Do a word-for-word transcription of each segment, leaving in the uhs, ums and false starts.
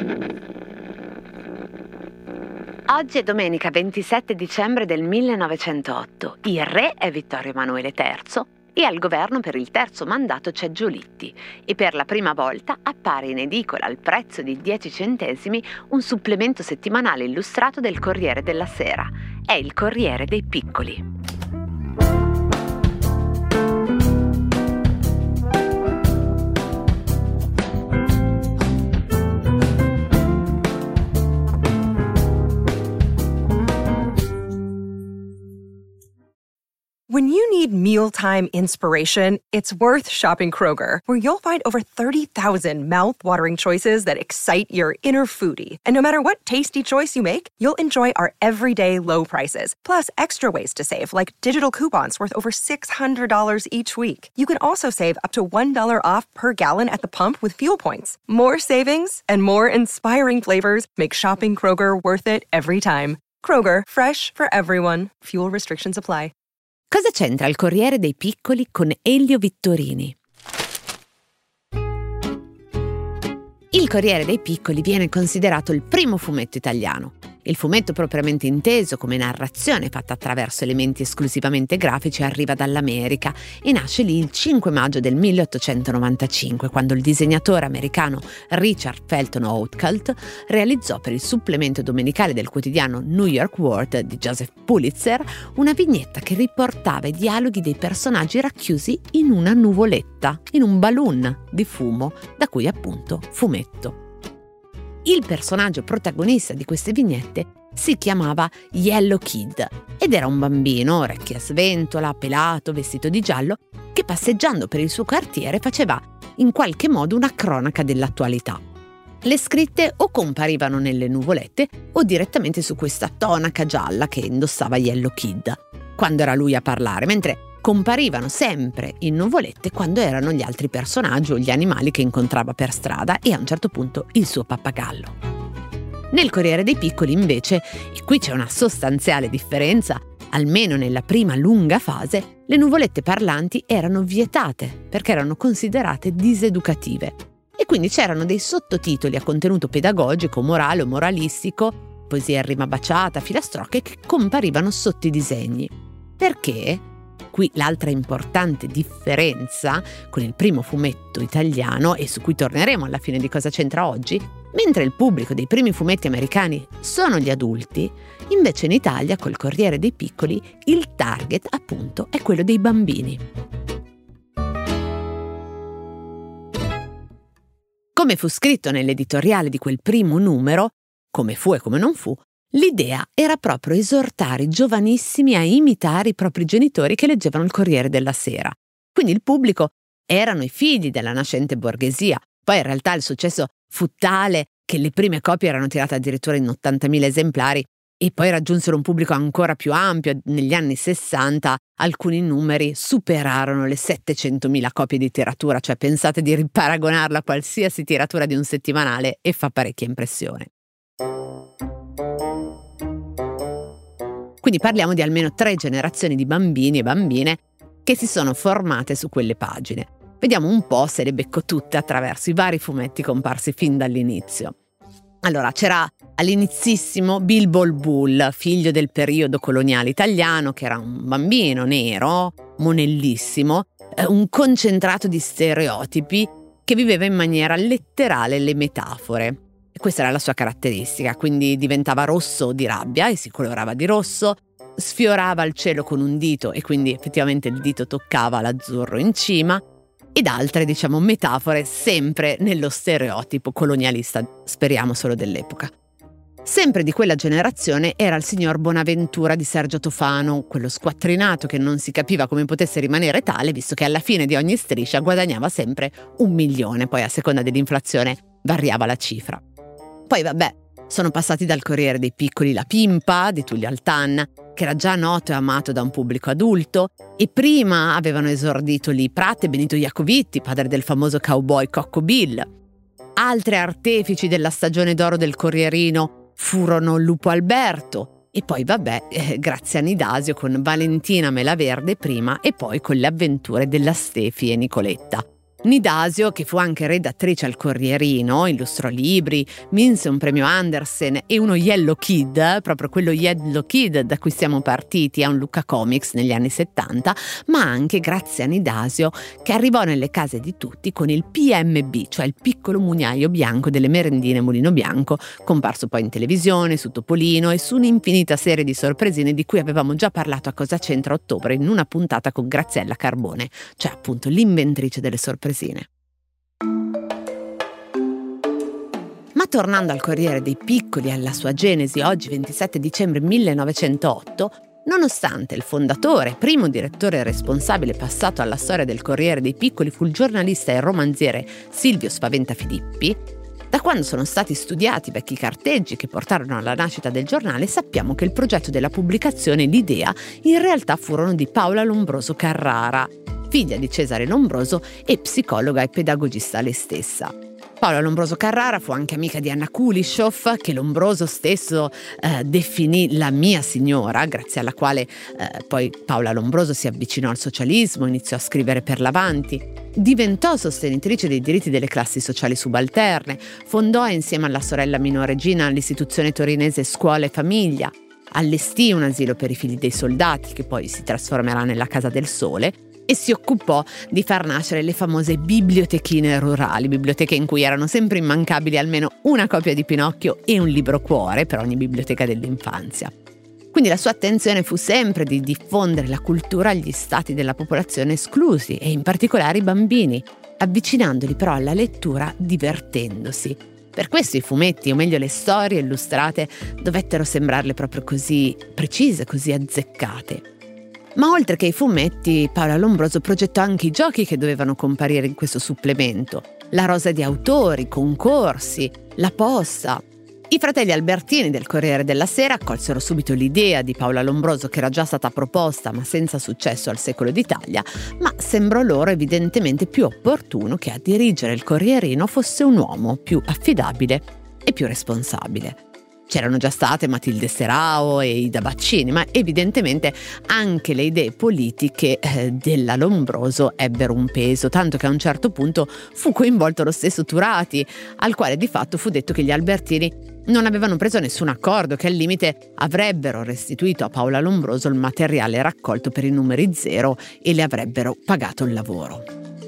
Oggi è domenica ventisette dicembre del millenovecentootto. Il re è Vittorio Emanuele terzo e al governo per il terzo mandato c'è Giolitti e per la prima volta appare in edicola al prezzo di dieci centesimi un supplemento settimanale illustrato del Corriere della Sera. È il Corriere dei Piccoli. When you need mealtime inspiration, it's worth shopping Kroger, where you'll find over thirty thousand mouth-watering choices that excite your inner foodie. And no matter what tasty choice you make, you'll enjoy our everyday low prices, plus extra ways to save, like digital coupons worth over six hundred dollars each week. You can also save up to one dollar off per gallon at the pump with fuel points. More savings and more inspiring flavors make shopping Kroger worth it every time. Kroger, fresh for everyone. Fuel restrictions apply. Cosa c'entra il Corriere dei Piccoli con Elio Vittorini? Il Corriere dei Piccoli viene considerato il primo fumetto italiano. Il fumetto propriamente inteso come narrazione fatta attraverso elementi esclusivamente grafici arriva dall'America e nasce lì il cinque maggio del milleottocentonovantacinque, quando il disegnatore americano Richard Felton Outcalt realizzò per il supplemento domenicale del quotidiano New York World di Joseph Pulitzer una vignetta che riportava i dialoghi dei personaggi racchiusi in una nuvoletta, in un balloon di fumo, da cui appunto fumetto. Il personaggio protagonista di queste vignette si chiamava Yellow Kid ed era un bambino, orecchie a sventola, pelato, vestito di giallo, che passeggiando per il suo quartiere faceva in qualche modo una cronaca dell'attualità. Le scritte o comparivano nelle nuvolette o direttamente su questa tonaca gialla che indossava Yellow Kid, quando era lui a parlare, mentre comparivano sempre in nuvolette quando erano gli altri personaggi o gli animali che incontrava per strada e a un certo punto il suo pappagallo. Nel Corriere dei Piccoli invece, e qui c'è una sostanziale differenza, almeno nella prima lunga fase, le nuvolette parlanti erano vietate perché erano considerate diseducative e quindi c'erano dei sottotitoli a contenuto pedagogico, morale o moralistico, poesia in rima baciata, filastrocche che comparivano sotto i disegni. Perché? Qui l'altra importante differenza con il primo fumetto italiano, e su cui torneremo alla fine di Cosa c'entra oggi, mentre il pubblico dei primi fumetti americani sono gli adulti, invece in Italia col Corriere dei Piccoli il target appunto è quello dei bambini. Come fu scritto nell'editoriale di quel primo numero, come fu e come non fu, l'idea era proprio esortare i giovanissimi a imitare i propri genitori che leggevano il Corriere della Sera. Quindi il pubblico erano i figli della nascente borghesia. Poi in realtà il successo fu tale che le prime copie erano tirate addirittura in ottantamila esemplari e poi raggiunsero un pubblico ancora più ampio. Negli anni sessanta alcuni numeri superarono le settecentomila copie di tiratura, cioè pensate di riparagonarla a qualsiasi tiratura di un settimanale e fa parecchia impressione. Quindi parliamo di almeno tre generazioni di bambini e bambine che si sono formate su quelle pagine. Vediamo un po' se le becco tutte attraverso i vari fumetti comparsi fin dall'inizio. Allora, c'era all'inizissimo Bilbo il Bull, figlio del periodo coloniale italiano, che era un bambino nero, monellissimo, un concentrato di stereotipi che viveva in maniera letterale le metafore. E questa era la sua caratteristica, quindi diventava rosso di rabbia e si colorava di rosso, sfiorava il cielo con un dito e quindi effettivamente il dito toccava l'azzurro in cima, ed altre, diciamo, metafore sempre nello stereotipo colonialista, speriamo solo dell'epoca. Sempre di quella generazione era il signor Bonaventura di Sergio Tofano, quello squattrinato che non si capiva come potesse rimanere tale, visto che alla fine di ogni striscia guadagnava sempre un milione, poi a seconda dell'inflazione variava la cifra. Poi vabbè, sono passati dal Corriere dei Piccoli La Pimpa di Tullio Altan, che era già noto e amato da un pubblico adulto, e prima avevano esordito lì Pratt e Benito Iacovitti, padre del famoso cowboy Cocco Bill. Altri artefici della stagione d'oro del Corrierino furono Lupo Alberto, e poi vabbè, eh, Graziani D'Asio con Valentina Melaverde prima e poi con le avventure della Stefi e Nicoletta. Nidasio, che fu anche redattrice al Corrierino, illustrò libri, vinse un premio Andersen e uno Yellow Kid, proprio quello Yellow Kid da cui siamo partiti a un Lucca Comics negli anni settanta, ma anche grazie a Nidasio che arrivò nelle case di tutti con il P M B, cioè il piccolo mugnaio bianco delle merendine Mulino Bianco, comparso poi in televisione, su Topolino e su un'infinita serie di sorpresine di cui avevamo già parlato a Cosa c'entra ottobre in una puntata con Graziella Carbone, cioè appunto l'inventrice delle sorpresine. Ma tornando al Corriere dei Piccoli e alla sua genesi oggi ventisette dicembre millenovecentootto, nonostante il fondatore, primo direttore e responsabile passato alla storia del Corriere dei Piccoli fu il giornalista e romanziere Silvio Spaventa Filippi, da quando sono stati studiati i vecchi carteggi che portarono alla nascita del giornale, sappiamo che il progetto della pubblicazione e l'idea in realtà furono di Paola Lombroso Carrara, figlia di Cesare Lombroso e psicologa e pedagogista lei stessa. Paola Lombroso Carrara fu anche amica di Anna Kulishov, che Lombroso stesso eh, definì la mia signora, grazie alla quale eh, poi Paola Lombroso si avvicinò al socialismo, iniziò a scrivere per l'Avanti, diventò sostenitrice dei diritti delle classi sociali subalterne, fondò insieme alla sorella minore Gina l'istituzione torinese Scuola e Famiglia, allestì un asilo per i figli dei soldati, che poi si trasformerà nella Casa del Sole, e si occupò di far nascere le famose bibliotechine rurali, biblioteche in cui erano sempre immancabili almeno una copia di Pinocchio e un libro cuore per ogni biblioteca dell'infanzia. Quindi la sua attenzione fu sempre di diffondere la cultura agli stati della popolazione esclusi e in particolare i bambini, avvicinandoli però alla lettura divertendosi. Per questo i fumetti, o meglio le storie illustrate, dovettero sembrarle proprio così precise, così azzeccate. Ma oltre che i fumetti, Paola Lombroso progettò anche i giochi che dovevano comparire in questo supplemento, la rosa di autori, concorsi, la posta. I fratelli Albertini del Corriere della Sera accolsero subito l'idea di Paola Lombroso, che era già stata proposta ma senza successo al Secolo d'Italia, ma sembrò loro evidentemente più opportuno che a dirigere il Corrierino fosse un uomo più affidabile e più responsabile. C'erano già state Matilde Serao e Ida Baccini, ma evidentemente anche le idee politiche eh, della Lombroso ebbero un peso, tanto che a un certo punto fu coinvolto lo stesso Turati, al quale di fatto fu detto che gli Albertini non avevano preso nessun accordo, che al limite avrebbero restituito a Paola Lombroso il materiale raccolto per i numeri zero e le avrebbero pagato il lavoro.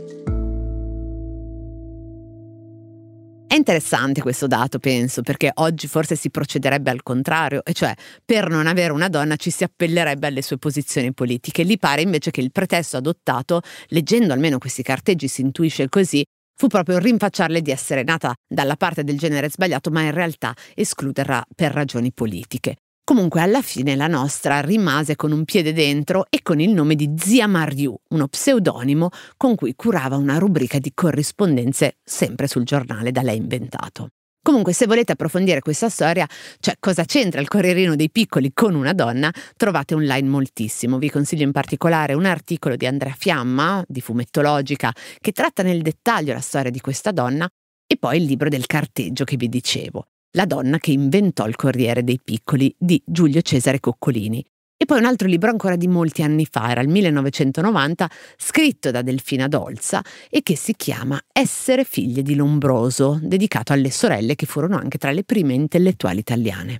È interessante questo dato, penso, perché oggi forse si procederebbe al contrario, e cioè per non avere una donna ci si appellerebbe alle sue posizioni politiche. Lì pare invece che il pretesto adottato, leggendo almeno questi carteggi si intuisce così, fu proprio rinfacciarle di essere nata dalla parte del genere sbagliato, ma in realtà escluderla per ragioni politiche. Comunque alla fine la nostra rimase con un piede dentro e con il nome di Zia Mariù, uno pseudonimo con cui curava una rubrica di corrispondenze sempre sul giornale da lei inventato. Comunque, se volete approfondire questa storia, cioè cosa c'entra il Corrierino dei Piccoli con una donna, trovate online moltissimo. Vi consiglio in particolare un articolo di Andrea Fiamma, di Fumettologica, che tratta nel dettaglio la storia di questa donna, e poi il libro del carteggio che vi dicevo, La donna che inventò il Corriere dei Piccoli, di Giulio Cesare Coccolini. E poi un altro libro ancora di molti anni fa, era il millenovecentonovanta, scritto da Delfina Dolza e che si chiama Essere figlie di Lombroso, dedicato alle sorelle che furono anche tra le prime intellettuali italiane.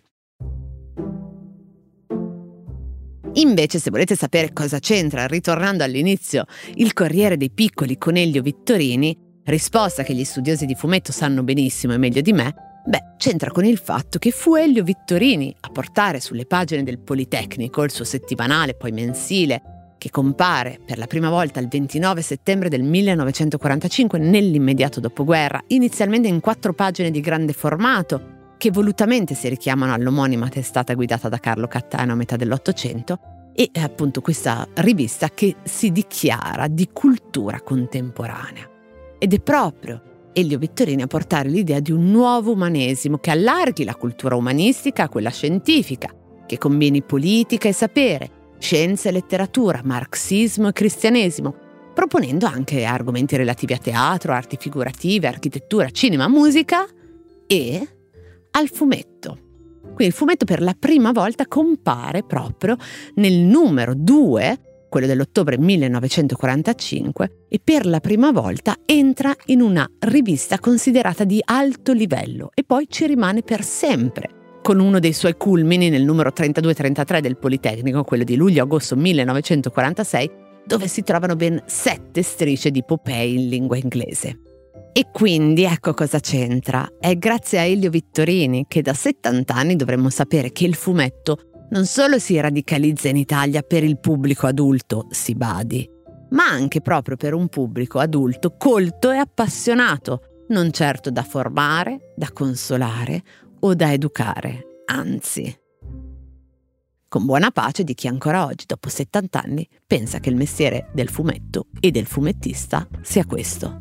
Invece, se volete sapere cosa c'entra, ritornando all'inizio, il Corriere dei Piccoli con Elio Vittorini, risposta che gli studiosi di fumetto sanno benissimo e meglio di me, beh, c'entra con il fatto che fu Elio Vittorini a portare sulle pagine del Politecnico, il suo settimanale, poi mensile, che compare per la prima volta il ventinove settembre del millenovecentoquarantacinque nell'immediato dopoguerra, inizialmente in quattro pagine di grande formato, che volutamente si richiamano all'omonima testata guidata da Carlo Cattaneo a metà dell'Ottocento, e è appunto questa rivista che si dichiara di cultura contemporanea. Ed è proprio Elio Vittorini a portare l'idea di un nuovo umanesimo che allarghi la cultura umanistica a quella scientifica, che combini politica e sapere, scienza e letteratura, marxismo e cristianesimo, proponendo anche argomenti relativi a teatro, arti figurative, architettura, cinema, musica e al fumetto. Quindi il fumetto per la prima volta compare proprio nel numero due, quello dell'ottobre millenovecentoquarantacinque, e per la prima volta entra in una rivista considerata di alto livello e poi ci rimane per sempre, con uno dei suoi culmini nel numero trentadue trentatré del Politecnico, quello di luglio-agosto millenovecentoquarantasei, dove si trovano ben sette strisce di epopee in lingua inglese. E quindi ecco cosa c'entra. È grazie a Elio Vittorini che da settanta anni dovremmo sapere che il fumetto non solo si radicalizza in Italia per il pubblico adulto, si badi, ma anche proprio per un pubblico adulto colto e appassionato, non certo da formare, da consolare o da educare, anzi. Con buona pace di chi ancora oggi, dopo settanta anni, pensa che il mestiere del fumetto e del fumettista sia questo.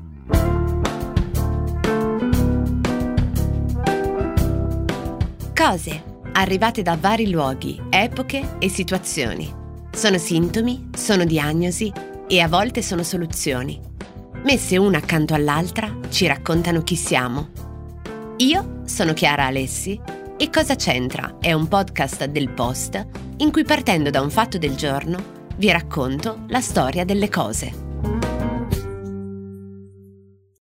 Cose arrivate da vari luoghi, epoche e situazioni. Sono sintomi, sono diagnosi e a volte sono soluzioni. Messe una accanto all'altra ci raccontano chi siamo. Io sono Chiara Alessi e Cosa c'entra è un podcast del Post in cui, partendo da un fatto del giorno, vi racconto la storia delle cose.